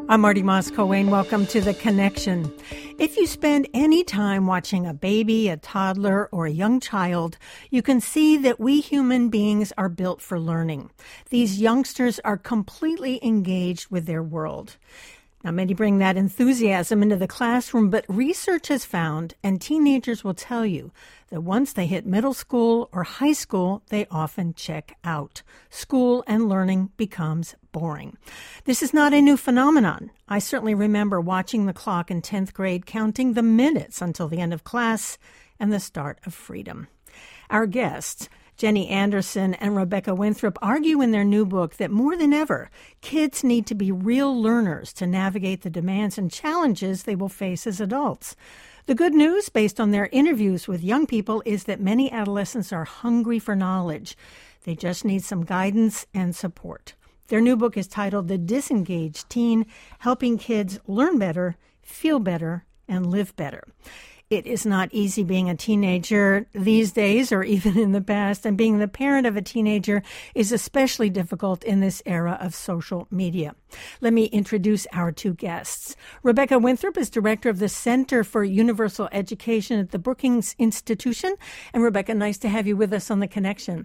I'm Marty Moss-Coane. Welcome to The Connection. If you spend any time watching a baby, a toddler, or a young child, you can see that we human beings are built for learning. These youngsters are completely engaged with their world. Now, many bring that enthusiasm into the classroom, but research has found, and teenagers will tell you, that once they hit middle school or high school, they often check out. School and learning becomes boring. This is not a new phenomenon. I certainly remember watching the clock in 10th grade, counting the minutes until the end of class and the start of freedom. Our guests, Jenny Anderson and Rebecca Winthrop, argue in their new book that more than ever, kids need to be real learners to navigate the demands and challenges they will face as adults. The good news, based on their interviews with young people, is that many adolescents are hungry for knowledge. They just need some guidance and support. Their new book is titled The Disengaged Teen, Helping Kids Learn Better, Feel Better, and Live Better. It is not easy being a teenager these days or even in the past, and being the parent of a teenager is especially difficult in this era of social media. Let me introduce our two guests. Rebecca Winthrop is director of the Center for Universal Education at the Brookings Institution. And Rebecca, nice to have you with us on The Connection.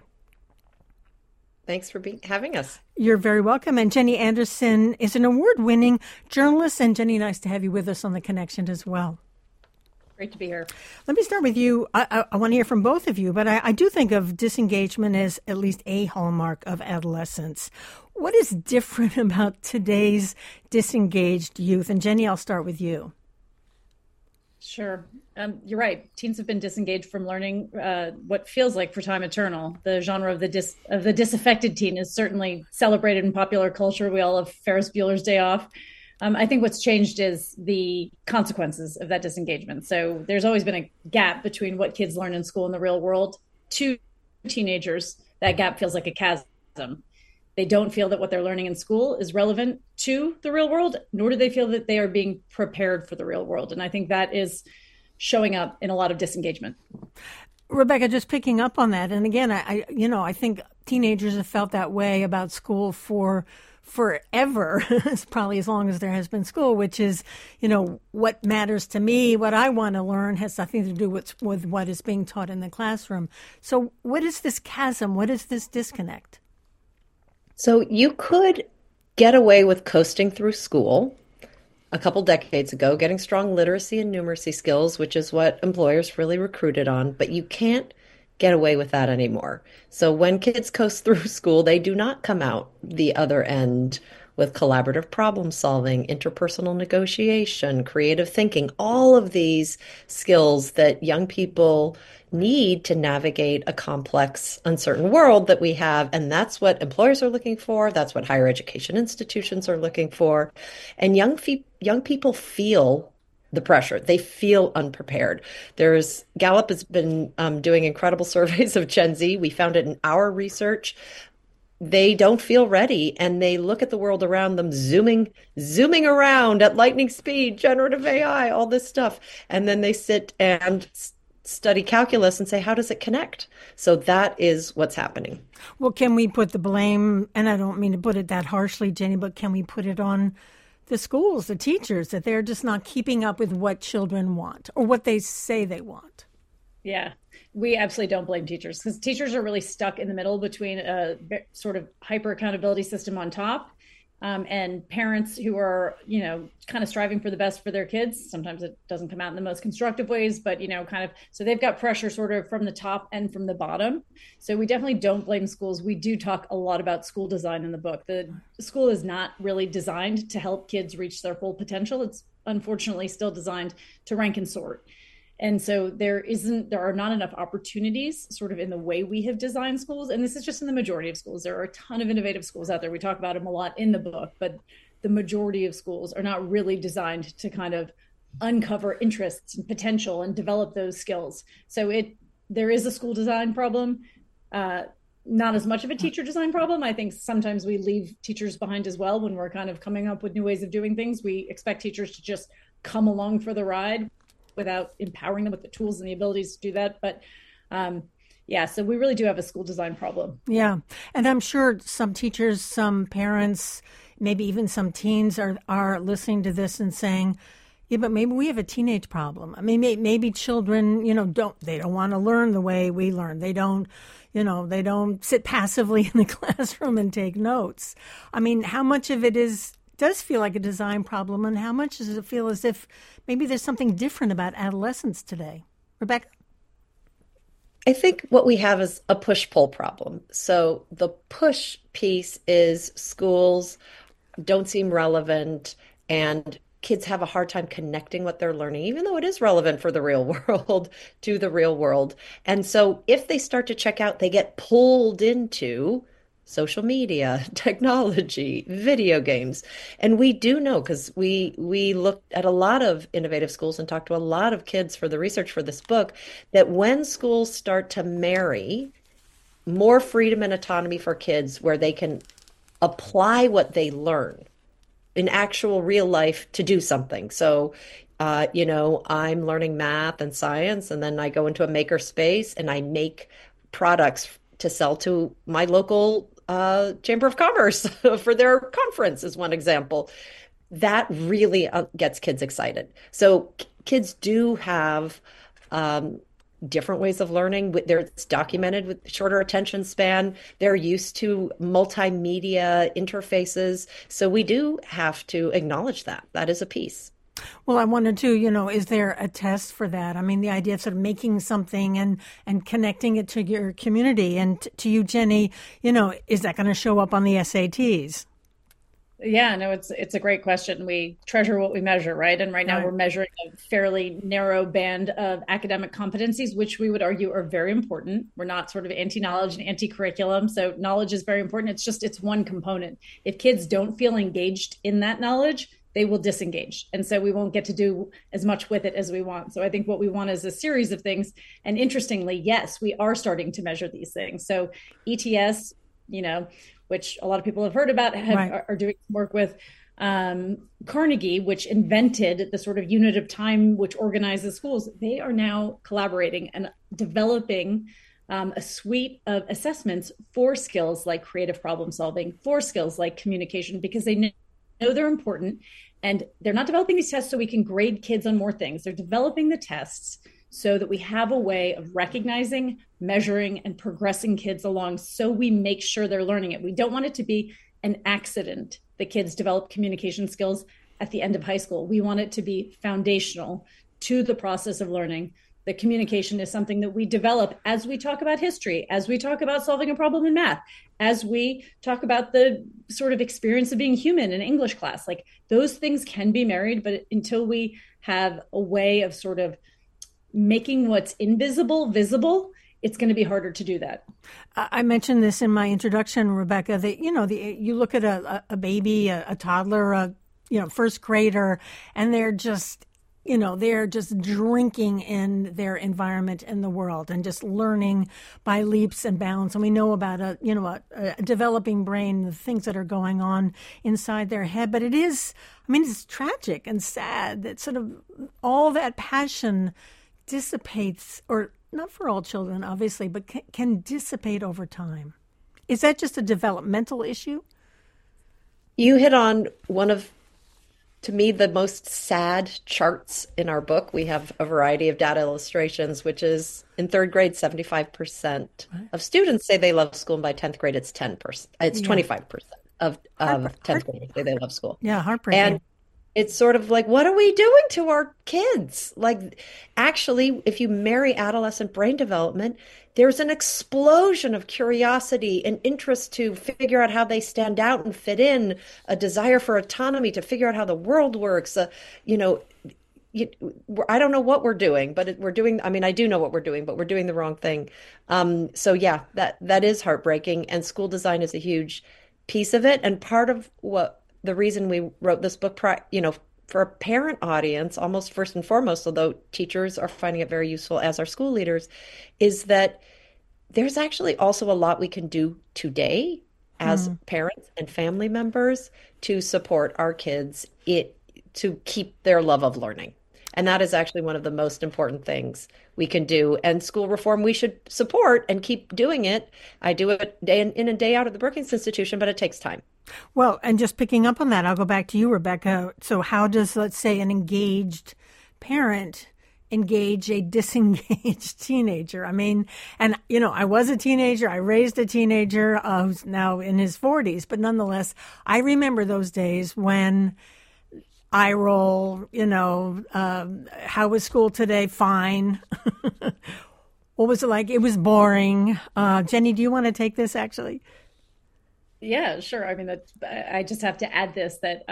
Thanks for having us. You're very welcome. And Jenny Anderson is an award-winning journalist. And Jenny, nice to have you with us on The Connection as well. Great to be here. Let me start with you. I want to hear from both of you, but I do think of disengagement as at least a hallmark of adolescence. What is different about today's disengaged youth? And Jenny, I'll start with you. Sure. You're right. Teens have been disengaged from learning what feels like for time eternal. The genre of the disaffected teen is certainly celebrated in popular culture. We all have Ferris Bueller's Day Off. I think what's changed is the consequences of that disengagement. So there's always been a gap between what kids learn in school and the real world. To teenagers, that gap feels like a chasm. They don't feel that what they're learning in school is relevant to the real world, nor do they feel that they are being prepared for the real world. And I think that is showing up in a lot of disengagement. Rebecca, just picking up on that. And again, I think teenagers have felt that way about school for forever. It's probably as long as there has been school, which is, what matters to me, what I want to learn has nothing to do with what is being taught in the classroom. So what is this chasm? What is this disconnect? So you could get away with coasting through school a couple decades ago, getting strong literacy and numeracy skills, which is what employers really recruited on, but you can't get away with that anymore. So when kids coast through school, they do not come out the other end with collaborative problem solving, interpersonal negotiation, creative thinking, all of these skills that young people need to navigate a complex, uncertain world that we have. And that's what employers are looking for. That's what higher education institutions are looking for. And young people feel the pressure. They feel unprepared. Gallup has been doing incredible surveys of Gen Z. We found it in our research. They don't feel ready, and they look at the world around them, zooming around at lightning speed, generative AI, all this stuff. And then they sit and study calculus and say, how does it connect? So that is what's happening. Well, can we put the blame, and I don't mean to put it that harshly, Jenny, but can we put it on the schools, the teachers, that they're just not keeping up with what children want or what they say they want? Yeah, we absolutely don't blame teachers, because teachers are really stuck in the middle between a sort of hyper accountability system on top and parents who are, kind of striving for the best for their kids. Sometimes it doesn't come out in the most constructive ways, but, so they've got pressure sort of from the top and from the bottom. So we definitely don't blame schools. We do talk a lot about school design in the book. The school is not really designed to help kids reach their full potential. It's unfortunately still designed to rank and sort. And so there are not enough opportunities sort of in the way we have designed schools. And this is just in the majority of schools. There are a ton of innovative schools out there. We talk about them a lot in the book, but the majority of schools are not really designed to kind of uncover interests and potential and develop those skills. So there is a school design problem, not as much of a teacher design problem. I think sometimes we leave teachers behind as well when we're kind of coming up with new ways of doing things. We expect teachers to just come along for the ride without empowering them with the tools and the abilities to do that. But so we really do have a school design problem. Yeah. And I'm sure some teachers, some parents, maybe even some teens are listening to this and saying, yeah, but maybe we have a teenage problem. I mean, maybe children, don't want to learn the way we learn. They don't sit passively in the classroom and take notes. I mean, how much of it does feel like a design problem, and how much does it feel as if maybe there's something different about adolescence today? Rebecca? I think what we have is a push-pull problem. So the push piece is schools don't seem relevant, and kids have a hard time connecting what they're learning, even though it is relevant for the real world, to the real world. And so if they start to check out, they get pulled into social media, technology, video games. And we do know, because we looked at a lot of innovative schools and talked to a lot of kids for the research for this book, that when schools start to marry more freedom and autonomy for kids where they can apply what they learn in actual real life to do something. So, I'm learning math and science, and then I go into a maker space and I make products to sell to my local Chamber of Commerce for their conference, is one example. That really gets kids excited. So kids do have different ways of learning. It's documented with shorter attention span. They're used to multimedia interfaces. So we do have to acknowledge that. That is a piece. Well, I wondered too, is there a test for that? I mean, the idea of sort of making something and connecting it to your community. And to you, Jenny, is that going to show up on the SATs? Yeah, no, it's a great question. We treasure what we measure, right? And right now we're measuring a fairly narrow band of academic competencies, which we would argue are very important. We're not sort of anti-knowledge and anti-curriculum. So knowledge is very important. It's one component. If kids don't feel engaged in that knowledge, they will disengage. And so we won't get to do as much with it as we want. So I think what we want is a series of things. And interestingly, yes, we are starting to measure these things. So ETS, which a lot of people have heard about, are doing work with Carnegie, which invented the sort of unit of time which organizes schools. They are now collaborating and developing a suite of assessments for skills like creative problem solving, for skills like communication, because they know they're important. And they're not developing these tests so we can grade kids on more things. They're developing the tests so that we have a way of recognizing, measuring, and progressing kids along, so we make sure they're learning it. We don't want it to be an accident that kids develop communication skills at the end of high school. We want it to be foundational to the process of learning. The communication is something that we develop as we talk about history, as we talk about solving a problem in math, as we talk about the sort of experience of being human in English class. Like, those things can be married, but until we have a way of sort of making what's invisible visible, it's going to be harder to do that. I mentioned this in my introduction, Rebecca, that, you look at a baby, a toddler, a first grader, and they're just drinking in their environment in the world and just learning by leaps and bounds. And we know about a developing brain, the things that are going on inside their head. But it's tragic and sad that sort of all that passion dissipates, or not for all children, obviously, but can dissipate over time. Is that just a developmental issue? You hit on one of, to me, the most sad charts in our book. We have a variety of data illustrations, which is in third grade, 75% of students say they love school, and by 10th grade, it's 10%. It's 25% of 10th graders say they love school. Yeah, heartbreaking. And it's sort of like, what are we doing to our kids? Like, actually, if you marry adolescent brain development, there's an explosion of curiosity and interest to figure out how they stand out and fit in, a desire for autonomy to figure out how the world works. I don't know what we're doing, but we're doing, I do know what we're doing, but we're doing the wrong thing. So yeah, that is heartbreaking. And school design is a huge piece of it. And part of the reason we wrote this book, for a parent audience, almost first and foremost, although teachers are finding it very useful as our school leaders, is that there's actually also a lot we can do today as parents and family members to support our kids to keep their love of learning. And that is actually one of the most important things we can do. And school reform, we should support and keep doing it. I do it day in and day out at the Brookings Institution, but it takes time. Well, and just picking up on that, I'll go back to you, Rebecca. So how does, let's say, an engaged parent engage a disengaged teenager? I mean, and, I was a teenager. I raised a teenager who's now in his 40s. But nonetheless, I remember those days when eye roll, how was school today? Fine. What was it like? It was boring. Jenny, do you want to take this actually? Yeah, sure. I mean, I just have to add this, that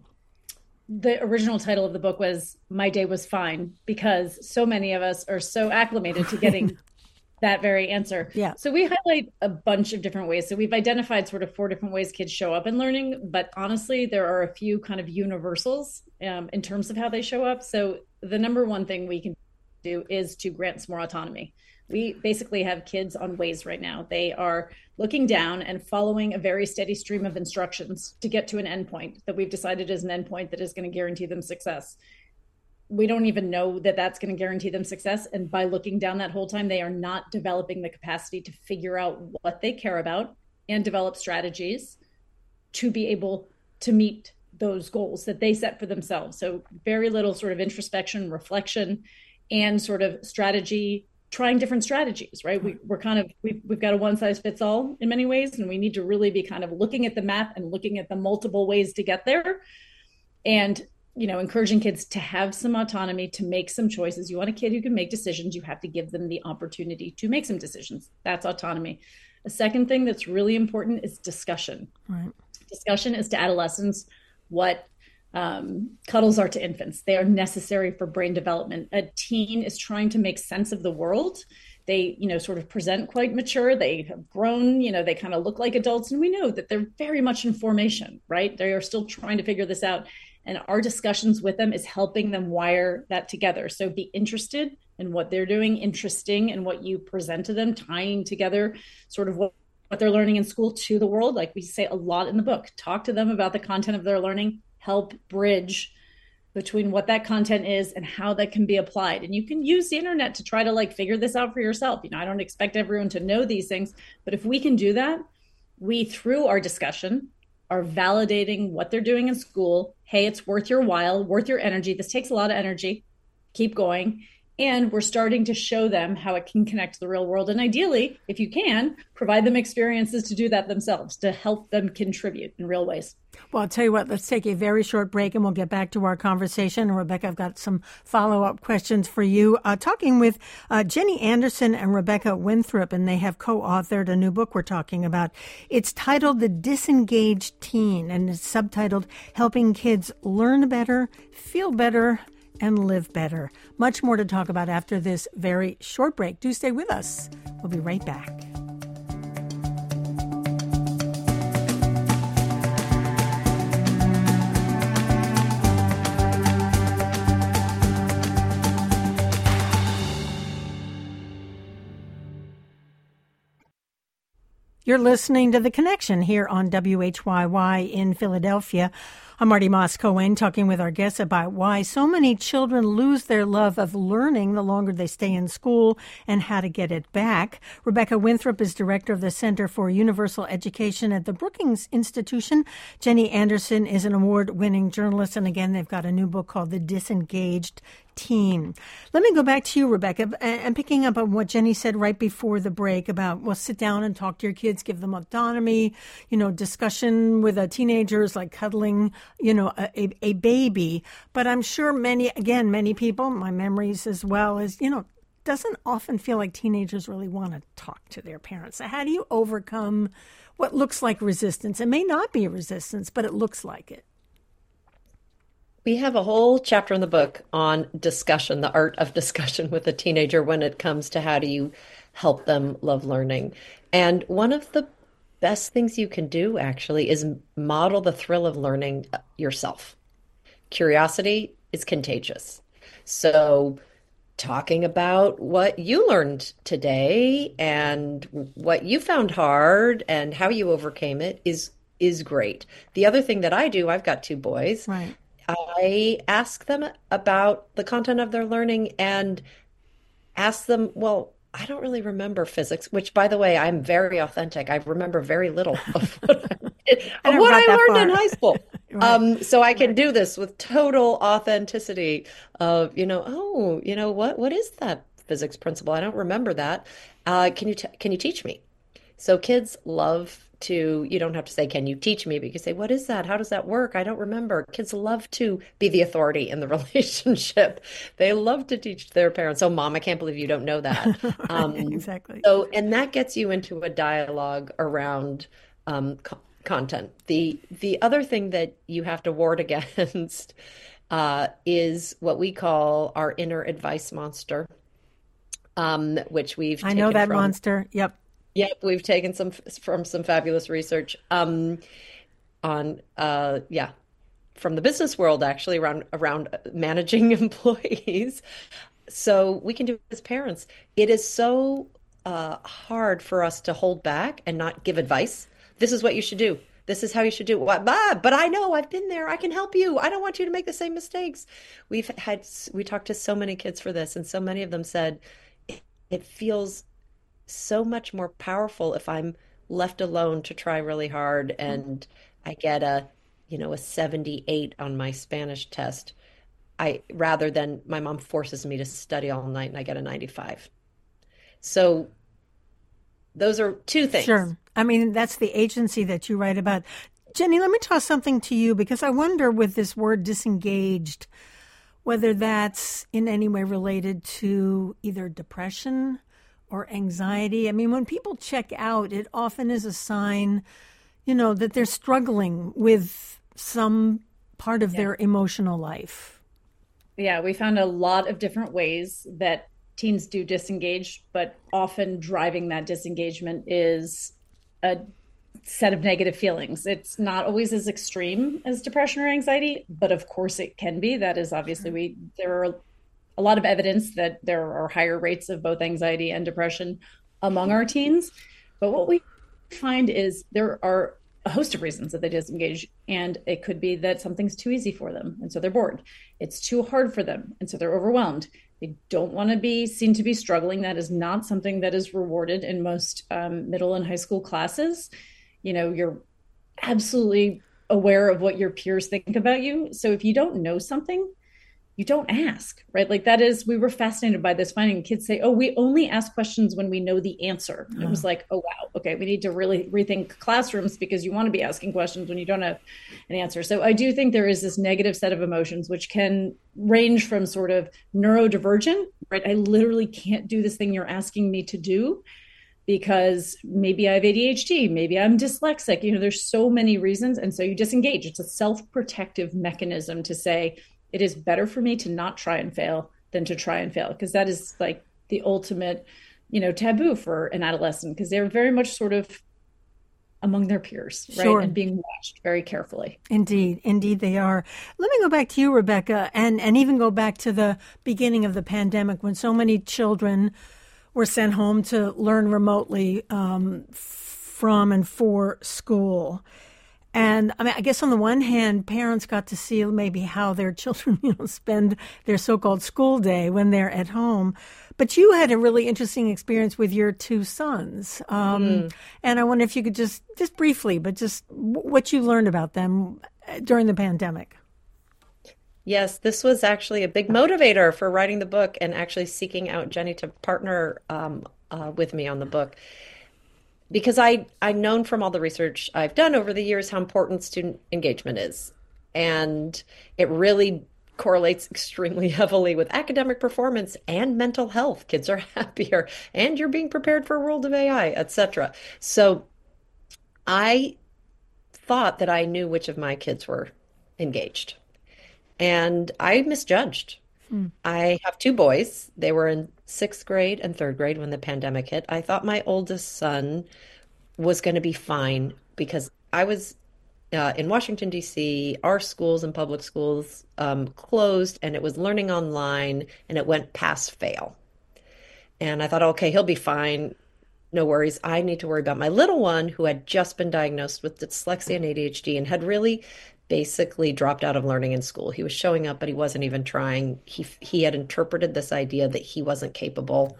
the original title of the book was My Day Was Fine, because so many of us are so acclimated to getting that very answer. Yeah. So we highlight a bunch of different ways. So we've identified sort of 4 different ways kids show up in learning, but honestly, there are a few kind of universals in terms of how they show up. So the number one thing we can do is to grant some more autonomy. We basically have kids on Waze right now. They are looking down and following a very steady stream of instructions to get to an endpoint that we've decided is an endpoint that is going to guarantee them success. We don't even know that that's going to guarantee them success. And by looking down that whole time, they are not developing the capacity to figure out what they care about and develop strategies to be able to meet those goals that they set for themselves. So very little sort of introspection, reflection, and sort of strategy, trying different strategies, right? We've got a one size fits all in many ways, and we need to really be kind of looking at the map and looking at the multiple ways to get there, and encouraging kids to have some autonomy, to make some choices. You want a kid who can make decisions, you have to give them the opportunity to make some decisions. That's autonomy. A second thing that's really important is discussion. Right. Discussion is to adolescents what cuddles are to infants. They are necessary for brain development. A teen is trying to make sense of the world. They, sort of present quite mature. They have grown, they kind of look like adults. And we know that they're very much in formation, right? They are still trying to figure this out. And our discussions with them is helping them wire that together. So be interested in what they're doing, interesting in what you present to them, tying together sort of what they're learning in school to the world. Like we say a lot in the book, talk to them about the content of their learning, help bridge between what that content is and how that can be applied. And you can use the internet to try to figure this out for yourself. I don't expect everyone to know these things, but if we can do that, we, through our discussion, are validating what they're doing in school. Hey, it's worth your while, worth your energy. This takes a lot of energy. Keep going. And we're starting to show them how it can connect to the real world. And ideally, if you can, provide them experiences to do that themselves, to help them contribute in real ways. Well, I'll tell you what, let's take a very short break and we'll get back to our conversation. And Rebecca, I've got some follow-up questions for you. Talking with Jenny Anderson and Rebecca Winthrop, and they have co-authored a new book we're talking about. It's titled The Disengaged Teen, and it's subtitled Helping Kids Learn Better, Feel Better, and Live Better. Much more to talk about after this very short break. Do stay with us. We'll be right back. You're listening to The Connection here on WHYY in Philadelphia. I'm Marty Moss-Cohen, talking with our guests about why so many children lose their love of learning the longer they stay in school and how to get it back. Rebecca Winthrop is director of the Center for Universal Education at the Brookings Institution. Jenny Anderson is an award-winning journalist, and again, they've got a new book called The Disengaged Teen. Let me go back to you, Rebecca, and picking up on what Jenny said right before the break about, well, sit down and talk to your kids, give them autonomy, discussion with a teenager is like cuddling, a baby. But I'm sure many people, my memories as well, is, doesn't often feel like teenagers really want to talk to their parents. So how do you overcome what looks like resistance? It may not be resistance, but it looks like it. We have a whole chapter in the book on discussion, the art of discussion with a teenager when it comes to how do you help them love learning. And one of the best things you can do actually is model the thrill of learning yourself. Curiosity is contagious. So talking about what you learned today and what you found hard and how you overcame it is great. The other thing that I do, I've got 2 boys. Right. I ask them about the content of their learning and ask them, well, I don't really remember physics, which, by the way, I'm very authentic. I remember very little of I of never what got I that learned in far. high school. Right. So I can Right. do this with total authenticity of, oh, what is that physics principle? I don't remember that. Can you teach me? So kids love to, you don't have to say, can you teach me? But you can say, what is that? How does that work? I don't remember. Kids love to be the authority in the relationship. They love to teach their parents. Oh, mom, I can't believe you don't know that. Right. Um, Exactly. and that gets you into a dialogue around content. The other thing that you have to ward against is what we call our inner advice monster, which we've I know taken that from. monster. Yep. Yep, we've taken some from some fabulous research on yeah, from the business world actually around managing employees. So we can do it as parents. It is so hard for us to hold back and not give advice. This is what you should do. This is how you should do it. But I know I've been there. I can help you. I don't want you to make the same mistakes. We talked to so many kids for this, and so many of them said it feels so much more powerful if I'm left alone to try really hard and I get a 78 on my Spanish test. I rather than my mom forces me to study all night and I get a 95. So those are two things. Sure. I mean, that's the agency that you write about. Jenny, let me toss something to you because I wonder with this word disengaged, whether that's in any way related to either depression or anxiety. I mean, when people check out, it often is a sign, that they're struggling with some part of Yeah. their emotional life. Yeah, we found a lot of different ways that teens do disengage, but often driving that disengagement is a set of negative feelings. It's not always as extreme as depression or anxiety, but of course it can be. That is obviously there are a lot of evidence that there are higher rates of both anxiety and depression among our teens. But what we find is there are a host of reasons that they disengage. And it could be that something's too easy for them. And so they're bored. It's too hard for them. And so they're overwhelmed. They don't want to be seen to be struggling. That is not something that is rewarded in most middle and high school classes. You're absolutely aware of what your peers think about you. So if you don't know something, you don't ask, right? Like that is, we were fascinated by this finding. Kids say, oh, we only ask questions when we know the answer. And it was like, oh, wow. Okay. We need to really rethink classrooms because you want to be asking questions when you don't have an answer. So I do think there is this negative set of emotions, which can range from sort of neurodivergent, right? I literally can't do this thing you're asking me to do because maybe I have ADHD, maybe I'm dyslexic. There's so many reasons. And so you disengage. It's a self-protective mechanism to say, it is better for me to not try and fail than to try and fail, because that is like the ultimate, taboo for an adolescent, because they're very much sort of among their peers, right? Sure. And being watched very carefully. Indeed, indeed they are. Let me go back to you, Rebecca, and even go back to the beginning of the pandemic when so many children were sent home to learn remotely from and for school. And I mean, I guess on the one hand, parents got to see maybe how their children, spend their so-called school day when they're at home. But you had a really interesting experience with your two sons. And I wonder if you could just briefly, but just what you learned about them during the pandemic. Yes, this was actually a big motivator for writing the book and actually seeking out Jenny to partner with me on the book. Because I've known from all the research I've done over the years how important student engagement is. And it really correlates extremely heavily with academic performance and mental health. Kids are happier and you're being prepared for a world of AI, etc. So I thought that I knew which of my kids were engaged. And I misjudged. I have two boys. They were in sixth grade and third grade when the pandemic hit. I thought my oldest son was going to be fine because I was in Washington, D.C. Our schools and public schools closed and it was learning online and it went pass fail. And I thought, okay, he'll be fine. No worries. I need to worry about my little one who had just been diagnosed with dyslexia and ADHD and had really basically dropped out of learning in school. He was showing up, but he wasn't even trying. He had interpreted this idea that he wasn't capable,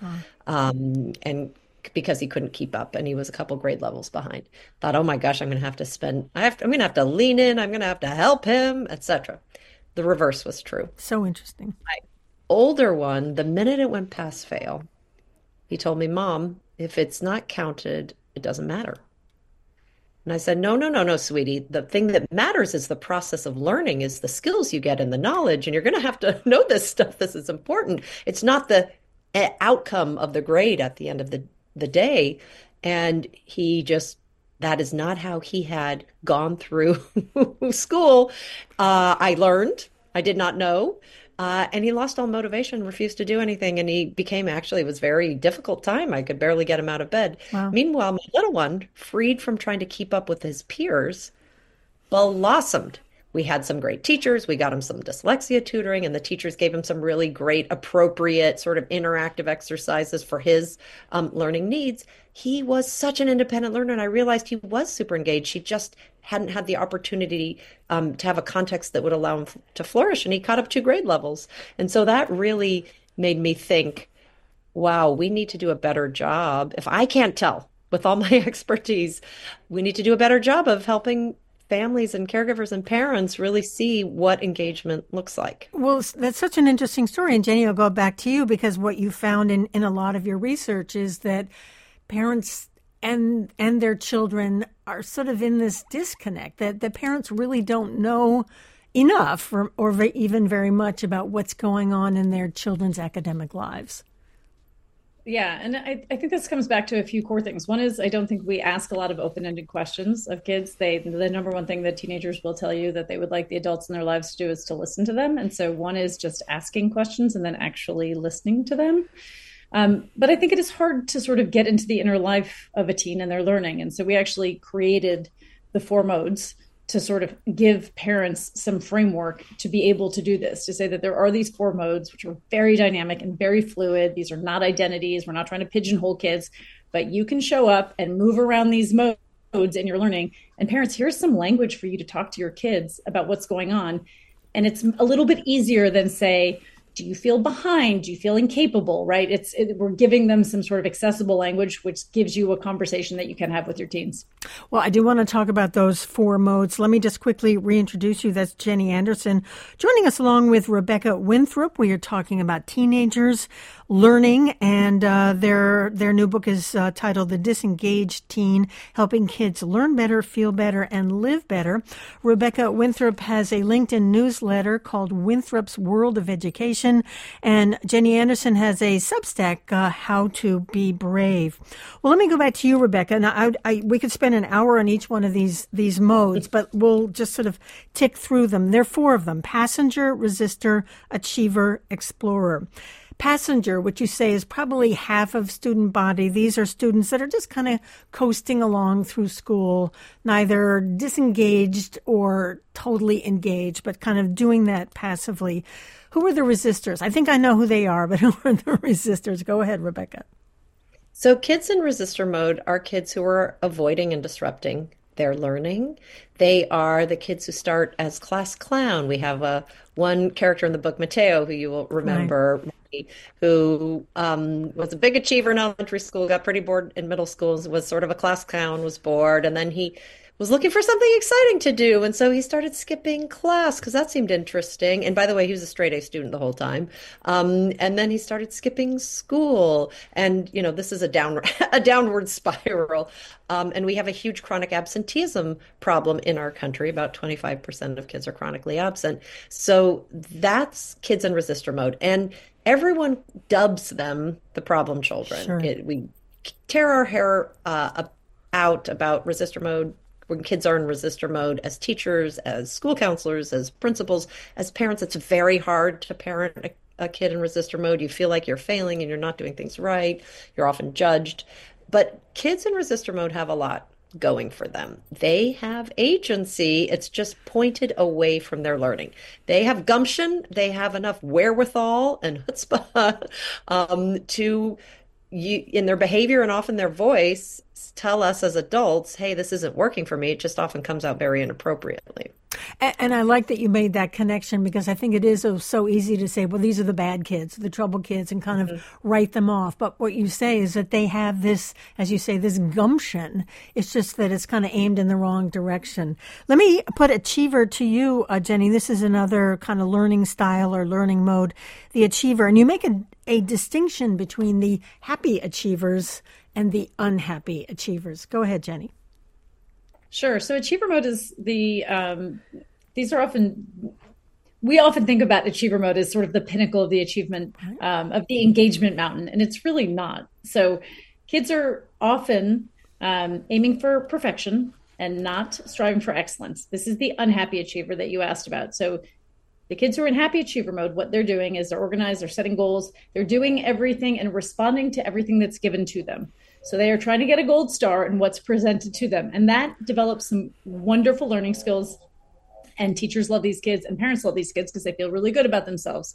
and because he couldn't keep up, and he was a couple grade levels behind. Thought, oh my gosh, I'm going to have to lean in. I'm going to have to help him, etc. The reverse was true. So interesting. My older one, the minute it went pass fail, he told me, Mom, if it's not counted, it doesn't matter. And I said, no, no, no, no, sweetie. The thing that matters is the process of learning, is the skills you get and the knowledge. And you're going to have to know this stuff. This is important. It's not the outcome of the grade at the end of the day. And that is not how he had gone through school. I learned, I did not know. And he lost all motivation, refused to do anything. And it was a very difficult time. I could barely get him out of bed. Wow. Meanwhile, my little one, freed from trying to keep up with his peers, blossomed. We had some great teachers. We got him some dyslexia tutoring, and the teachers gave him some really great, appropriate sort of interactive exercises for his learning needs. He was such an independent learner, and I realized he was super engaged. He just hadn't had the opportunity to have a context that would allow him to flourish, and he caught up 2 grade levels. And so that really made me think, wow, we need to do a better job. If I can't tell with all my expertise, we need to do a better job of helping families and caregivers and parents really see what engagement looks like. Well, that's such an interesting story. And Jenny, I'll go back to you, because what you found in a lot of your research is that parents and their children are sort of in this disconnect, that the parents really don't know enough or even very much about what's going on in their children's academic lives. Yeah, and I think this comes back to a few core things. One is, I don't think we ask a lot of open-ended questions of kids. The number one thing that teenagers will tell you that they would like the adults in their lives to do is to listen to them. And so one is just asking questions and then actually listening to them. But I think it is hard to sort of get into the inner life of a teen and their learning. And so we actually created the 4 modes to sort of give parents some framework to be able to do this, to say that there are these 4 modes, which are very dynamic and very fluid. These are not identities. We're not trying to pigeonhole kids, but you can show up and move around these modes in your learning. And parents, here's some language for you to talk to your kids about what's going on. And it's a little bit easier than, say, do you feel behind? Do you feel incapable, right? We're giving them some sort of accessible language, which gives you a conversation that you can have with your teens. Well, I do want to talk about those 4 modes. Let me just quickly reintroduce you. That's Jenny Anderson. Joining us along with Rebecca Winthrop, we are talking about teenagers learning, and their new book is titled The Disengaged Teen, Helping Kids Learn Better, Feel Better, and Live Better. Rebecca Winthrop has a LinkedIn newsletter called Winthrop's World of Education, and Jenny Anderson has a Substack, How to Be Brave. Well, let me go back to you, Rebecca. Now, we could spend an hour on each one of these modes, but we'll just sort of tick through them. There are 4 of them: passenger, resistor, achiever, explorer. Passenger, which you say is probably half of student body. These are students that are just kind of coasting along through school, neither disengaged or totally engaged, but kind of doing that passively. Who are the resistors? I think I know who they are, but who are the resistors? Go ahead, Rebecca. So kids in resistor mode are kids who are avoiding and disrupting their learning. They are the kids who start as class clown. We have one character in the book, Mateo, who you will remember, right, who was a big achiever in elementary school, got pretty bored in middle school, was sort of a class clown, was bored, and then he was looking for something exciting to do. And so he started skipping class because that seemed interesting. And by the way, he was a straight A student the whole time. And then he started skipping school. And, this is a downward spiral. And we have a huge chronic absenteeism problem in our country. About 25% of kids are chronically absent. So that's kids in resistor mode. And everyone dubs them the problem children. Sure. We tear our hair out about resistor mode when kids are in resistor mode. As teachers, as school counselors, as principals, as parents, it's very hard to parent a kid in resistor mode. You feel like you're failing and you're not doing things right. You're often judged. But kids in resistor mode have a lot going for them. They have agency. It's just pointed away from their learning. They have gumption. They have enough wherewithal and chutzpah in their behavior and often their voice tell us as adults, hey, this isn't working for me, it just often comes out very inappropriately. And I like that you made that connection because I think it is so easy to say, well, these are the bad kids, the trouble kids, and kind of write them off. But what you say is that they have this, as you say, this gumption. It's just that it's kind of aimed in the wrong direction. Let me put achiever to you, Jenny. This is another kind of learning style or learning mode, the achiever. And you make a distinction between the happy achievers and the unhappy achievers. Go ahead, Jenny. Sure. So achiever mode is these are we often think about achiever mode as sort of the pinnacle of the achievement, of the engagement mountain, and it's really not. So kids are often aiming for perfection and not striving for excellence. This is the unhappy achiever that you asked about. So the kids who are in happy achiever mode, what they're doing is they're organized, they're setting goals, they're doing everything and responding to everything that's given to them. So they are trying to get a gold star in what's presented to them. And that develops some wonderful learning skills. And teachers love these kids and parents love these kids because they feel really good about themselves.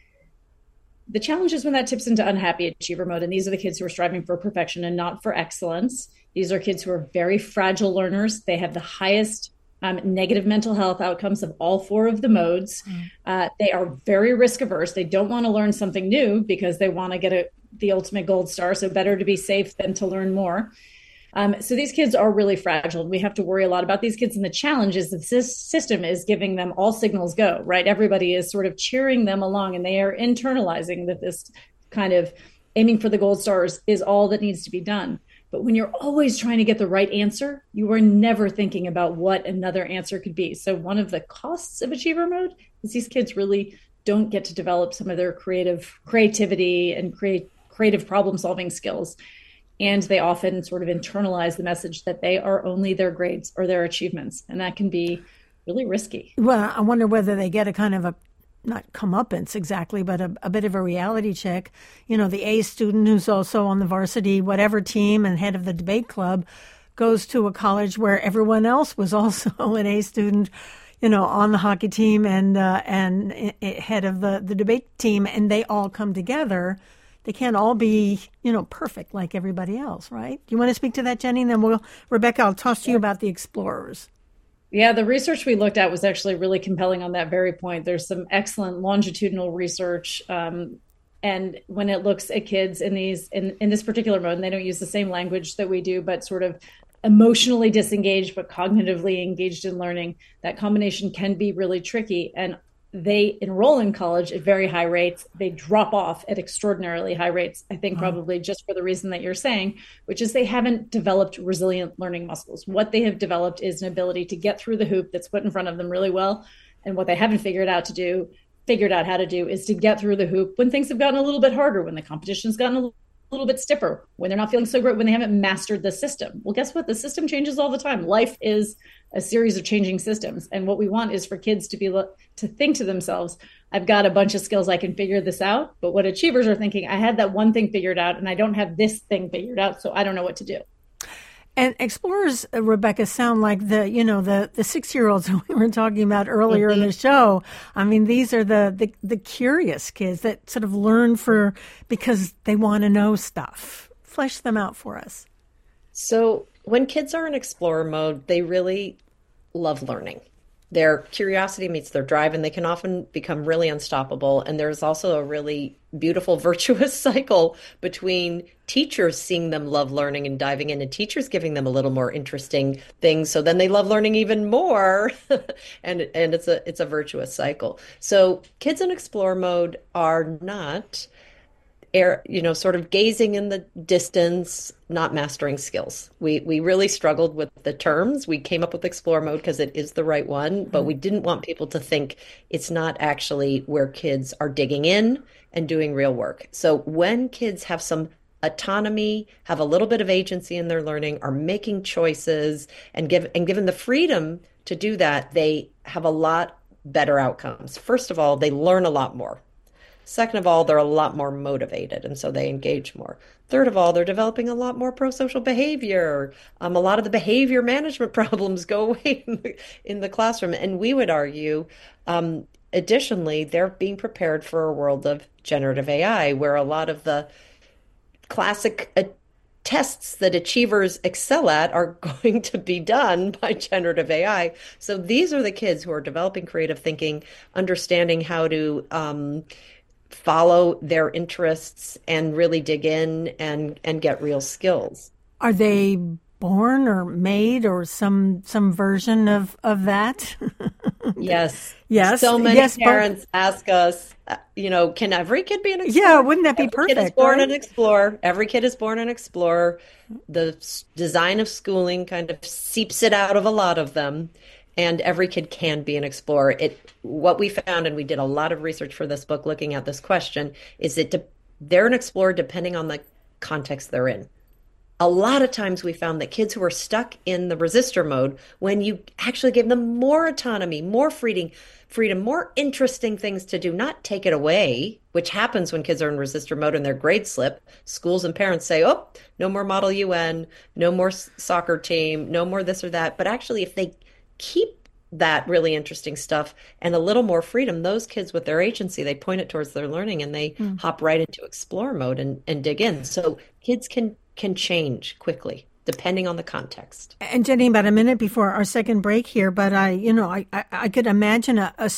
The challenge is when that tips into unhappy achiever mode. And these are the kids who are striving for perfection and not for excellence. These are kids who are very fragile learners. They have the highest negative mental health outcomes of all four of the modes. They are very risk averse. They don't want to learn something new because they want to get the ultimate gold star. So better to be safe than to learn more. So these kids are really fragile. We have to worry a lot about these kids. And the challenge is that this system is giving them all signals go, right? Everybody is sort of cheering them along and they are internalizing that this kind of aiming for the gold stars is all that needs to be done. But when you're always trying to get the right answer, you are never thinking about what another answer could be. So one of the costs of achiever mode is these kids really don't get to develop some of their creativity and creative problem solving skills. And they often sort of internalize the message that they are only their grades or their achievements. And that can be really risky. Well, I wonder whether they get a kind of not comeuppance exactly, but a bit of a reality check. You know, the A student who's also on the varsity, whatever team and head of the debate club goes to a college where everyone else was also an A student, you know, on the hockey team and head of the debate team, and they all come together. They can't all be, you know, perfect like everybody else, right? Do you want to speak to that, Jenny? And then Rebecca, I'll toss to you about the explorers. Yeah, the research we looked at was actually really compelling on that very point. There's some excellent longitudinal research. And when it looks at kids in this particular mode, and they don't use the same language that we do, but sort of emotionally disengaged, but cognitively engaged in learning, that combination can be really tricky. And they enroll in college at very high rates. They drop off at extraordinarily high rates, I think probably just for the reason that you're saying, which is they haven't developed resilient learning muscles. What they have developed is an ability to get through the hoop that's put in front of them really well. And what they haven't figured out how to do is to get through the hoop when things have gotten a little bit harder, when the competition's gotten a little bit stiffer, when they're not feeling so great, when they haven't mastered the system. Well, guess what? The system changes all the time. Life is a series of changing systems. And what we want is for kids to think to themselves, I've got a bunch of skills, I can figure this out. But what achievers are thinking, I had that one thing figured out and I don't have this thing figured out, so I don't know what to do. And explorers, Rebecca, sound like the 6-year-olds we were talking about earlier in the show. I mean, these are the curious kids that sort of learn because they want to know stuff. Flesh them out for us. So when kids are in explorer mode, they really love learning. Their curiosity meets their drive, and they can often become really unstoppable. And there's also a really beautiful, virtuous cycle between teachers seeing them love learning and diving in, and teachers giving them a little more interesting things. So then they love learning even more, and it's a virtuous cycle. So kids in explorer mode are not sort of gazing in the distance, not mastering skills. We really struggled with the terms. We came up with explore mode because it is the right one, but we didn't want people to think it's not actually where kids are digging in and doing real work. So when kids have some autonomy, have a little bit of agency in their learning, are making choices and given the freedom to do that, they have a lot better outcomes. First of all, they learn a lot more. Second of all, they're a lot more motivated, and so they engage more. Third of all, they're developing a lot more pro-social behavior. A lot of the behavior management problems go away in the classroom. And we would argue, additionally, they're being prepared for a world of generative AI, where a lot of the classic tests that achievers excel at are going to be done by generative AI. So these are the kids who are developing creative thinking, understanding how to follow their interests and really dig in and get real skills. Are they born or made or some version of that? Yes. Yes. So many yes, parents ask us, can every kid be an explorer? Yeah, wouldn't that be Every perfect? kid is born right? an explorer. Every kid is born an explorer. The design of schooling kind of seeps it out of a lot of them, and every kid can be an explorer. What we found, and we did a lot of research for this book looking at this question, is that they're an explorer depending on the context they're in. A lot of times we found that kids who are stuck in the resistor mode, when you actually give them more autonomy, more freedom, more interesting things to do, not take it away, which happens when kids are in resistor mode and their grades slip. Schools and parents say, oh, no more Model UN, no more soccer team, no more this or that. But actually, if they keep that really interesting stuff and a little more freedom, those kids with their agency, they point it towards their learning and they hop right into explore mode and dig in. So kids can change quickly depending on the context. And Jenny, about a minute before our second break here, but I could imagine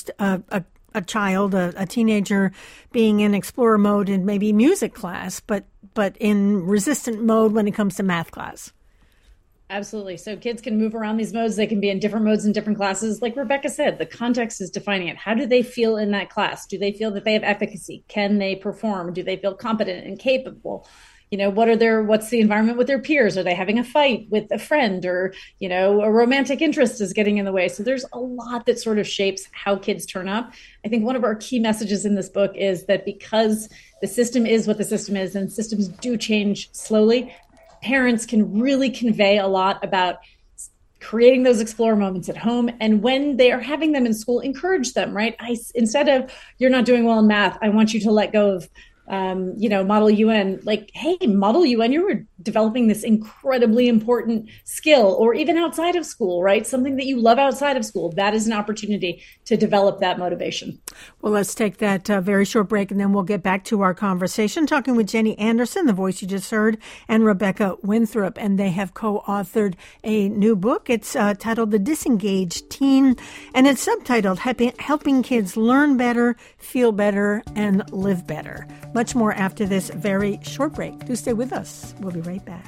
a child, a teenager, being in explorer mode in maybe music class, but in resistant mode when it comes to math class. Absolutely. So kids can move around these modes. They can be in different modes in different classes. Like Rebecca said, the context is defining it. How do they feel in that class? Do they feel that they have efficacy? Can they perform? Do they feel competent and capable? What's the environment with their peers? Are they having a fight with a friend, or, a romantic interest is getting in the way? So there's a lot that sort of shapes how kids turn up. I think one of our key messages in this book is that because the system is what the system is, and systems do change slowly, parents can really convey a lot about creating those explore moments at home. And when they are having them in school, encourage them, right? Instead of, you're not doing well in math, I want you to let go of Model UN, like, hey, Model UN, you were developing this incredibly important skill, or even outside of school, right? Something that you love outside of school. That is an opportunity to develop that motivation. Well, let's take that very short break, and then we'll get back to our conversation, talking with Jenny Anderson, the voice you just heard, and Rebecca Winthrop, and they have co-authored a new book. It's titled The Disengaged Teen, and it's subtitled Helping Kids Learn Better, Feel Better, and Live Better. Much more after this very short break. Do stay with us. We'll be right back.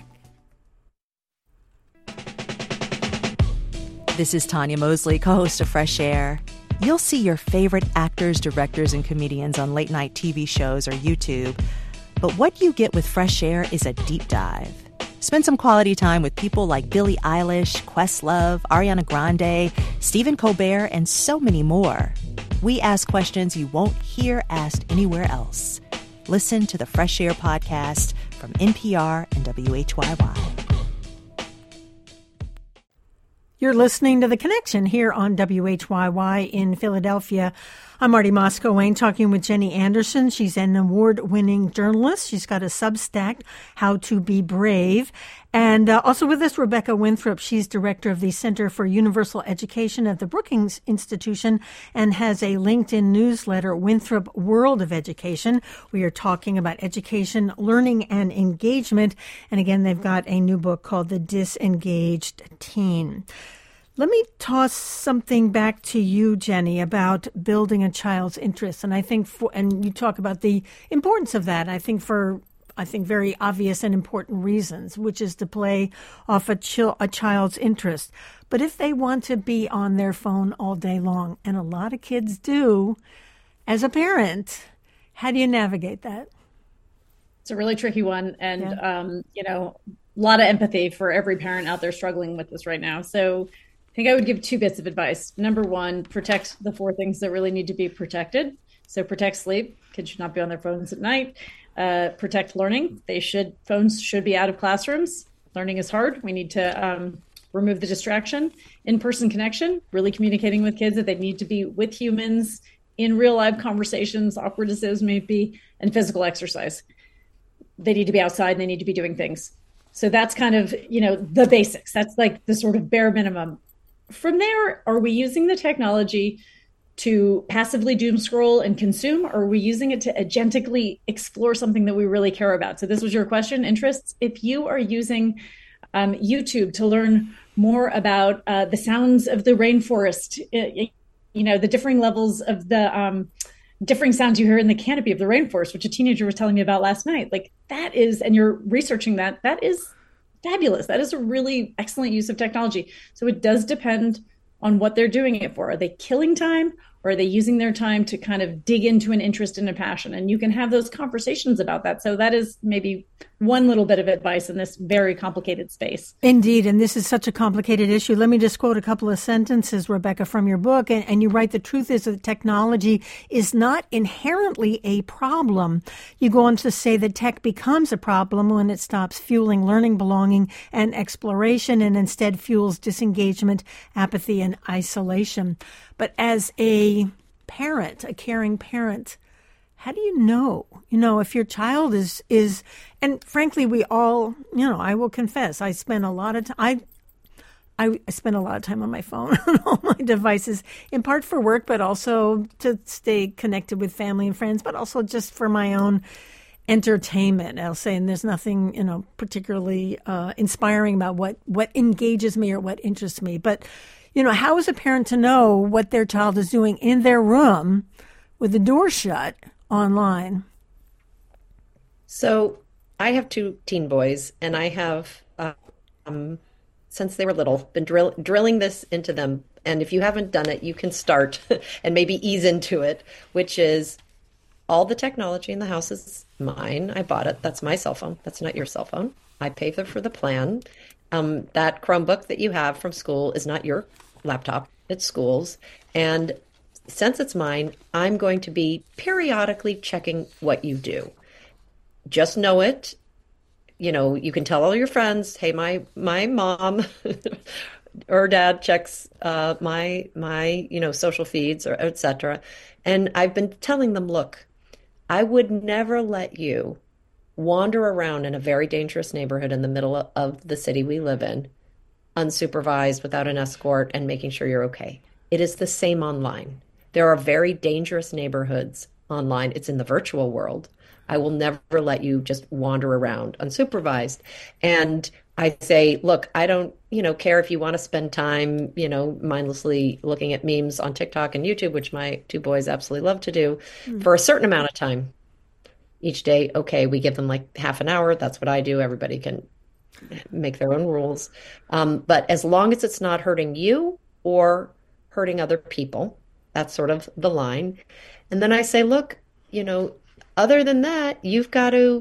This is Tanya Mosley, co-host of Fresh Air. You'll see your favorite actors, directors, and comedians on late-night TV shows or YouTube. But what you get with Fresh Air is a deep dive. Spend some quality time with people like Billie Eilish, Questlove, Ariana Grande, Stephen Colbert, and so many more. We ask questions you won't hear asked anywhere else. Listen to the Fresh Air podcast from NPR and WHYY. You're listening to The Connection here on WHYY in Philadelphia. I'm Marty Moscow-Wayne, talking with Jenny Anderson. She's an award-winning journalist. She's got a Substack, How to Be Brave. And also with us, Rebecca Winthrop. She's director of the Center for Universal Education at the Brookings Institution and has a LinkedIn newsletter, Winthrop World of Education. We are talking about education, learning, and engagement. And again, they've got a new book called The Disengaged Teen. Let me toss something back to you, Jenny, about building a child's interest. And I think, and you talk about the importance of that, I think very obvious and important reasons, which is to play off a child's interest. But if they want to be on their phone all day long, and a lot of kids do, as a parent, how do you navigate that? It's a really tricky one. And, a lot of empathy for every parent out there struggling with this right now. So I think I would give two bits of advice. Number one, protect the four things that really need to be protected. So protect sleep. Kids should not be on their phones at night. Protect learning. Phones should be out of classrooms. Learning is hard. We need to remove the distraction. In-person connection, really communicating with kids that they need to be with humans in real life conversations, awkward as those may be, and physical exercise. They need to be outside and they need to be doing things. So that's kind of, the basics. That's like the sort of bare minimum. From there, are we using the technology to passively doom scroll and consume, or are we using it to agentically explore something that we really care about? So this was your question, interests. If you are using YouTube to learn more about the sounds of the rainforest, the differing levels of the differing sounds you hear in the canopy of the rainforest, which a teenager was telling me about last night, like that is, and you're researching that is fabulous. That is a really excellent use of technology. So it does depend on what they're doing it for. Are they killing time, or are they using their time to kind of dig into an interest and a passion? And you can have those conversations about that. So that is maybe one little bit of advice in this very complicated space. Indeed. And this is such a complicated issue. Let me just quote a couple of sentences, Rebecca, from your book. And you write, the truth is that technology is not inherently a problem. You go on to say that tech becomes a problem when it stops fueling learning, belonging, and exploration, and instead fuels disengagement, apathy, and isolation. But as a parent, a caring parent, how do you know, if your child is, and frankly, we all, I will confess, I spend a lot of time, I spend a lot of time on my phone, on all my devices, in part for work, but also to stay connected with family and friends, but also just for my own entertainment, I'll say. And there's nothing, particularly inspiring about what engages me or what interests me. But, how is a parent to know what their child is doing in their room with the door shut online? So I have 2 teen boys, and I have, since they were little, been drilling this into them. And if you haven't done it, you can start and maybe ease into it, which is all the technology in the house is mine. I bought it. That's my cell phone. That's not your cell phone. I pay for the plan. That Chromebook that you have from school is not your laptop. It's school's. And since it's mine, I'm going to be periodically checking what you do. Just know it. You can tell all your friends, hey, my mom or dad checks my social feeds, or et cetera. And I've been telling them, look, I would never let you wander around in a very dangerous neighborhood in the middle of the city we live in, unsupervised, without an escort, and making sure you're okay. It is the same online. There are very dangerous neighborhoods online. It's in the virtual world. I will never let you just wander around unsupervised. And I say, look, I don't, care if you want to spend time, mindlessly looking at memes on TikTok and YouTube, which my 2 boys absolutely love to do, for a certain amount of time each day. Okay, we give them like half an hour. That's what I do. Everybody can make their own rules. But as long as it's not hurting you or hurting other people, that's sort of the line. And then I say, look, other than that, you've got to,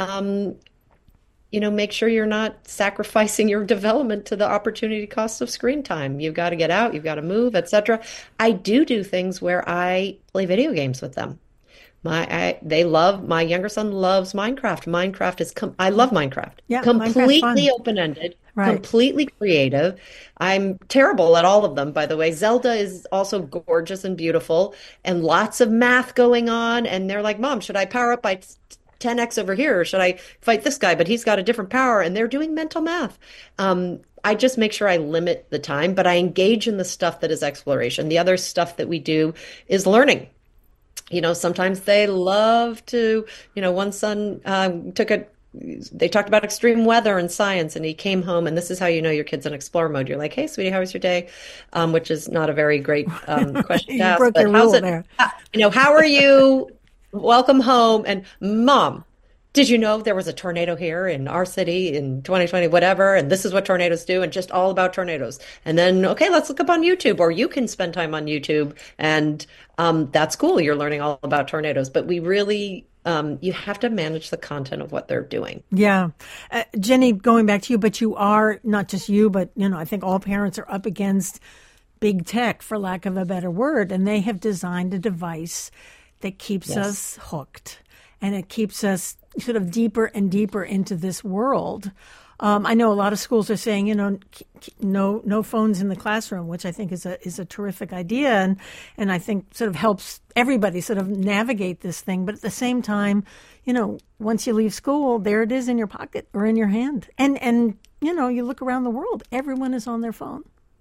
make sure you're not sacrificing your development to the opportunity cost of screen time. You've got to get out, you've got to move, etc. I do things where I play video games with them. My younger son loves Minecraft. I love Minecraft. Yeah, completely open-ended, right. Completely creative. I'm terrible at all of them, by the way. Zelda is also gorgeous and beautiful, and lots of math going on. And they're like, Mom, should I power up by 10x over here, or should I fight this guy, but he's got a different power? And they're doing mental math. I just make sure I limit the time, but I engage in the stuff that is exploration. The other stuff that we do is learning. Sometimes they love to, one son they talked about extreme weather and science, and he came home, and this is how you know your kid's in explorer mode. You're like, hey, sweetie, how was your day? Which is not a very great question to ask. Broke but your how's rule it? there. How are you? Welcome home. And Mom, did you know there was a tornado here in our city in 2020, whatever, and this is what tornadoes do, and just all about tornadoes. And then, okay, let's look up on YouTube, or you can spend time on YouTube, and that's cool. You're learning all about tornadoes. But we really, you have to manage the content of what they're doing. Yeah. Jenny, going back to you, but you are, not just you, but, I think all parents are up against big tech, for lack of a better word, and they have designed a device that keeps us hooked, and it keeps us sort of deeper and deeper into this world. I know a lot of schools are saying, no phones in the classroom, which I think is a terrific idea, and I think sort of helps everybody sort of navigate this thing. But at the same time, once you leave school, there it is in your pocket or in your hand, and you look around the world, everyone is on their phone.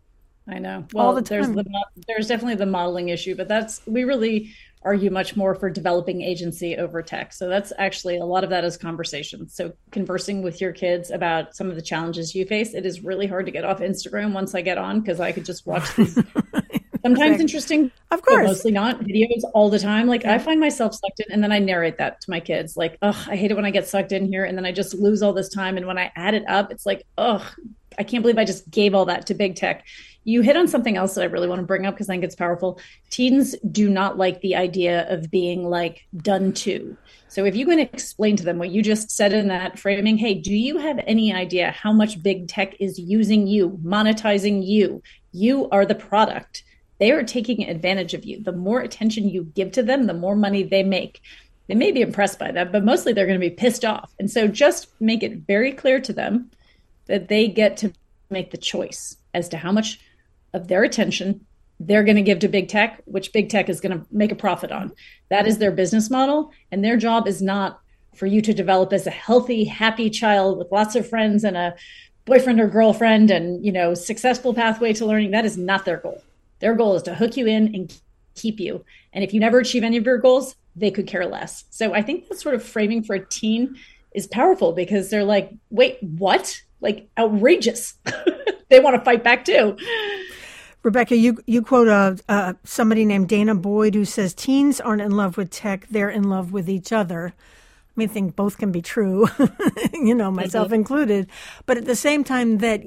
I know. all Well, the time. there's definitely the modeling issue, but we really argue much more for developing agency over tech. So that's actually a lot of that is conversation. So conversing with your kids about some of the challenges you face. It is really hard to get off Instagram once I get on because I could just watch these sometimes interesting, of but course, mostly not videos all the time. Like I find myself sucked in, and then I narrate that to my kids. Like, oh, I hate it when I get sucked in here, and then I just lose all this time. And when I add it up, it's like, oh, I can't believe I just gave all that to big tech. You hit on something else that I really want to bring up because I think it's powerful. Teens do not like the idea of being like done to. So if you can explain to them what you just said in that framing, hey, do you have any idea how much big tech is using you, monetizing you? You are the product. They are taking advantage of you. The more attention you give to them, the more money they make. They may be impressed by that, but mostly they're going to be pissed off. And so just make it very clear to them that they get to make the choice as to how much of their attention they're going to give to big tech, which big tech is going to make a profit on. That is their business model. And their job is not for you to develop as a healthy, happy child with lots of friends and a boyfriend or girlfriend and, successful pathway to learning. That is not their goal. Their goal is to hook you in and keep you. And if you never achieve any of your goals, they could care less. So I think that sort of framing for a teen is powerful because they're like, wait, what? Like outrageous. They want to fight back too. Rebecca, you quote somebody named Dana Boyd who says teens aren't in love with tech, they're in love with each other. I think both can be true, myself included. But at the same time that,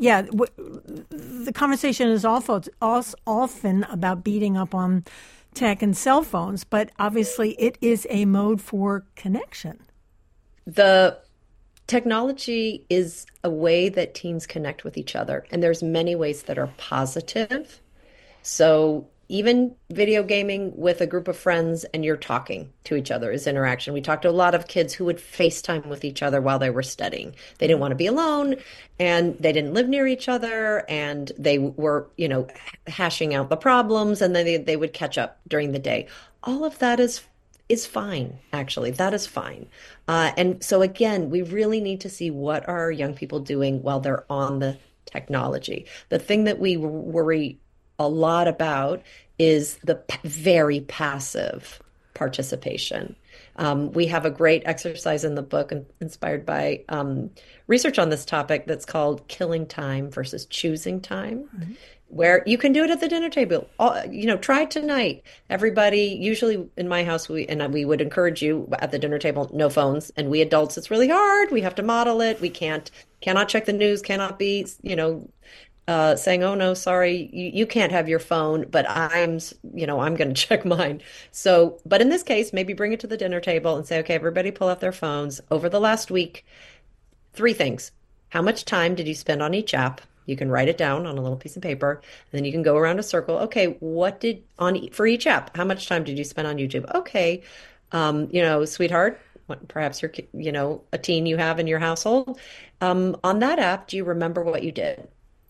the conversation is often about beating up on tech and cell phones, but obviously it is a mode for connection. The technology is a way that teens connect with each other, and there's many ways that are positive. So even video gaming with a group of friends and you're talking to each other is interaction. We talked to a lot of kids who would FaceTime with each other while they were studying. They didn't want to be alone and they didn't live near each other and they were, hashing out the problems and then they would catch up during the day. All of that is fine, actually. That is fine. And so again, we really need to see what are our young people doing while they're on the technology. The thing that we worry a lot about is the very passive participation. We have a great exercise in the book inspired by research on this topic that's called killing time versus choosing time, where you can do it at the dinner table. Try it tonight. Everybody, usually in my house, we would encourage you at the dinner table, no phones. And we adults, it's really hard. We have to model it. We cannot check the news, cannot be, saying, oh no, sorry, you can't have your phone, but I'm going to check mine. So, but in this case, maybe bring it to the dinner table and say, okay, everybody pull out their phones over the last week. 3 things. How much time did you spend on each app? You can write it down on a little piece of paper, and then you can go around a circle. Okay, for each app, how much time did you spend on YouTube? Okay, sweetheart, perhaps you're, a teen you have in your household. On that app, do you remember what you did?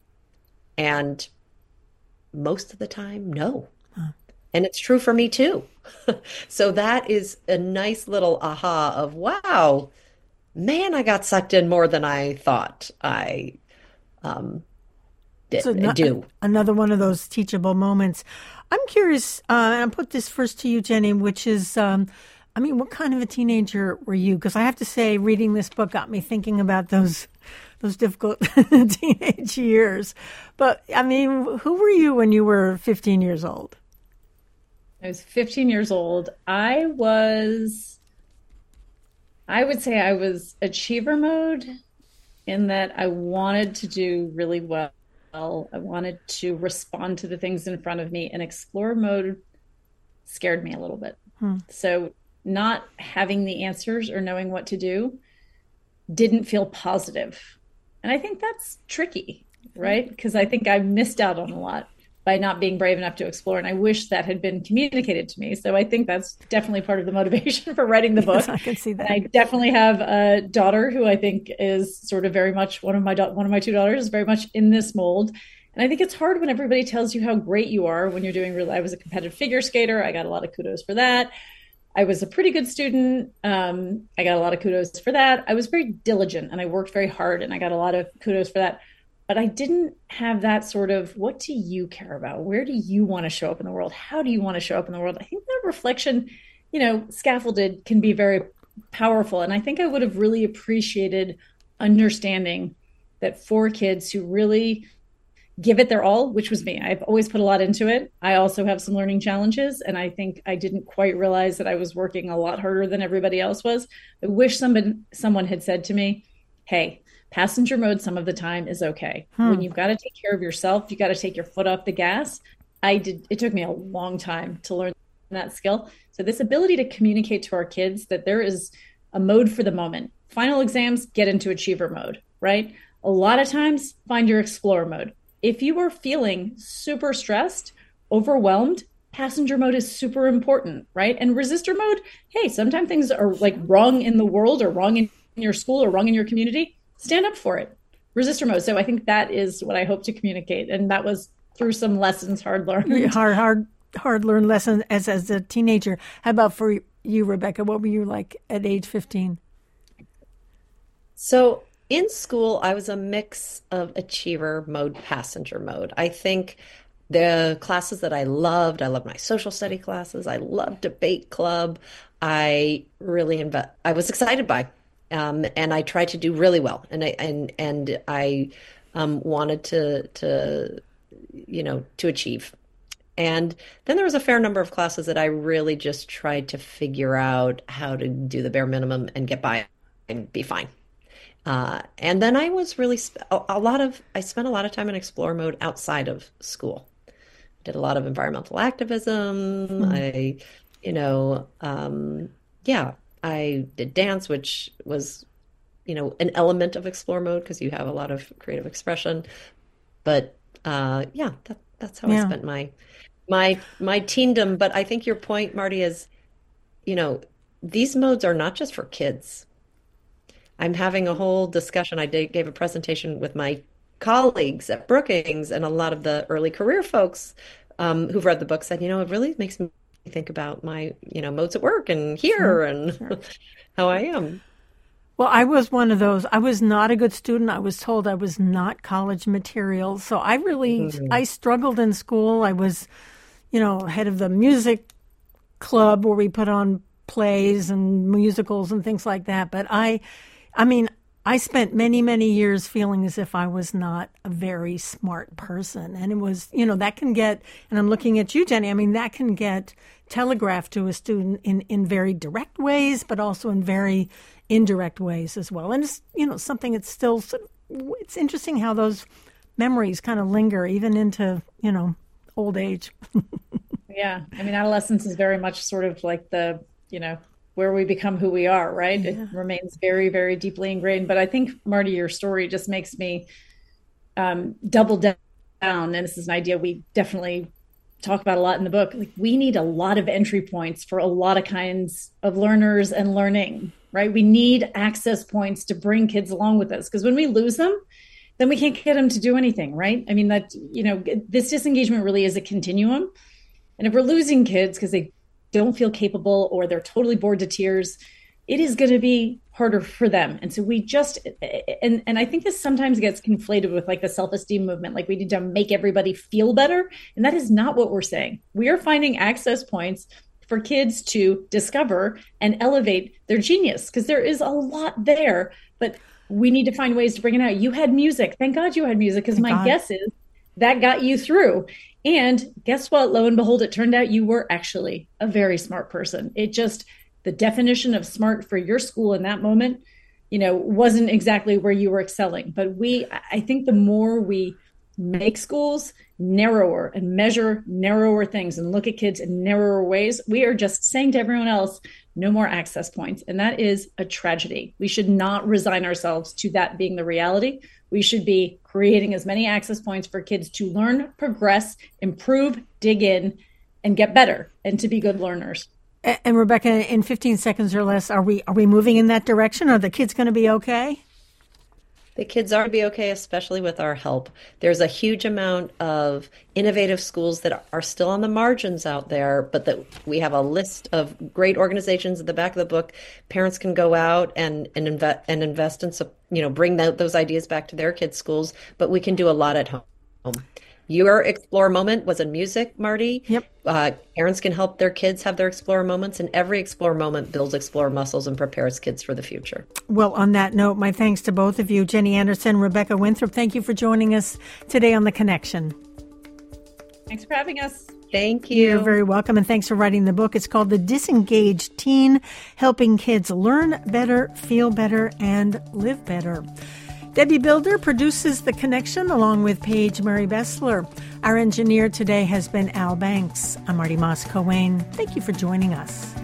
And most of the time, no. And it's true for me too. So that is a nice little aha of, wow, man, I got sucked in more than I thought I do. Another one of those teachable moments. I'm curious, and I'll put this first to you, Jenny, which is, what kind of a teenager were you? Because I have to say, reading this book got me thinking about those difficult teenage years. But, who were you when you were 15 years old? I was 15 years old. I would say I was achiever mode in that I wanted to do really well. I wanted to respond to the things in front of me, and explorer mode scared me a little bit. So not having the answers or knowing what to do didn't feel positive. And I think that's tricky, right? Because I think I missed out on a lot by not being brave enough to explore. And I wish that had been communicated to me. So I think that's definitely part of the motivation for writing the book. Yes, I can see that. And I definitely have a daughter who I think is sort of very much one of my 2 daughters is very much in this mold. And I think it's hard when everybody tells you how great you are when you're doing I was a competitive figure skater. I got a lot of kudos for that. I was a pretty good student. I got a lot of kudos for that. I was very diligent and I worked very hard and I got a lot of kudos for that. but I didn't have that sort of, what do you care about? Where do you want to show up in the world? How do you want to show up in the world? I think that reflection, scaffolded, can be very powerful. And I think I would have really appreciated understanding that for kids who really give it their all, which was me. I've always put a lot into it. I also have some learning challenges, and I think I didn't quite realize that I was working a lot harder than everybody else was. I wish someone had said to me, hey, passenger mode some of the time is okay. When you've got to take care of yourself, you got to take your foot off the gas. It took me a long time to learn that skill. So this ability to communicate to our kids that there is a mode for the moment. Final exams, get into achiever mode, right? A lot of times, find your explorer mode. If you are feeling super stressed, overwhelmed, passenger mode is super important, right? And resistor mode, hey, sometimes things are like wrong in the world or wrong in your school or wrong in your community. Stand up for it. Resistor mode. So I think that is what I hope to communicate. And that was through some lessons hard learned. Hard learned lessons as a teenager. How about for you, Rebecca? What were you like at age 15? So in school, I was a mix of achiever mode, passenger mode. I think the classes that I loved my social study classes. I loved debate club. I was excited by, and I tried to do really well. And I wanted to achieve. And then there was a fair number of classes that I really just tried to figure out how to do the bare minimum and get by and be fine. And then I was really I spent a lot of time in explore mode outside of school. Did a lot of environmental activism. I did dance, which was, an element of explore mode because you have a lot of creative expression. But that's how I spent my teendom. But I think your point, Marty, is, these modes are not just for kids. I'm having a whole discussion. I gave a presentation with my colleagues at Brookings, and a lot of the early career folks who've read the book said, it really makes me think about my, modes at work and here and how I am. Well, I was one of those. I was not a good student. I was told I was not college material. So I really, I struggled in school. I was, head of the music club where we put on plays and musicals and things like that. But I spent many, many years feeling as if I was not a very smart person. And it was, that can get, and I'm looking at you, Jenny, that can get telegraphed to a student in very direct ways, but also in very indirect ways as well. And it's, something that's still, it's interesting how those memories kind of linger even into, old age. Yeah. Adolescence is very much sort of like the, where we become who we are, right? Yeah. It remains very, very deeply ingrained. But I think, Marty, your story just makes me double down. And this is an idea we definitely talk about a lot in the book. Like, we need a lot of entry points for a lot of kinds of learners and learning, right? We need access points to bring kids along with us. Because when we lose them, then we can't get them to do anything, right? This disengagement really is a continuum. And if we're losing kids because they don't feel capable or they're totally bored to tears, it is going to be harder for them. And so we just, and I think this sometimes gets conflated with like the self-esteem movement, like we need to make everybody feel better. And that is not what we're saying. We are finding access points for kids to discover and elevate their genius, because there is a lot there, but we need to find ways to bring it out. You had music. Thank God you had music, because my guess is that got you through. And guess what? Lo and behold, it turned out you were actually a very smart person. It just, the definition of smart for your school in that moment, wasn't exactly where you were excelling. But I think the more we make schools narrower and measure narrower things and look at kids in narrower ways, we are just saying to everyone else, no more access points. And that is a tragedy. We should not resign ourselves to that being the reality. We should be creating as many access points for kids to learn, progress, improve, dig in, and get better, and to be good learners. And Rebecca, in 15 seconds or less, are we moving in that direction? Are the kids going to be okay? The kids are to be okay, especially with our help. There's a huge amount of innovative schools that are still on the margins out there, but that we have a list of great organizations at the back of the book. Parents can go out and invest in, bring those ideas back to their kids' schools, but we can do a lot at home. Your Explore moment was in music, Marty. Yep. Parents can help their kids have their Explore moments, and every Explore moment builds Explore muscles and prepares kids for the future. Well, on that note, my thanks to both of you, Jenny Anderson, Rebecca Winthrop. Thank you for joining us today on The Connection. Thanks for having us. Thank you. You're very welcome, and thanks for writing the book. It's called The Disengaged Teen, Helping Kids Learn Better, Feel Better, and Live Better. Debbie Builder produces The Connection along with Paige Murray Bessler. Our engineer today has been Al Banks. I'm Marty Moss-Coane. Thank you for joining us.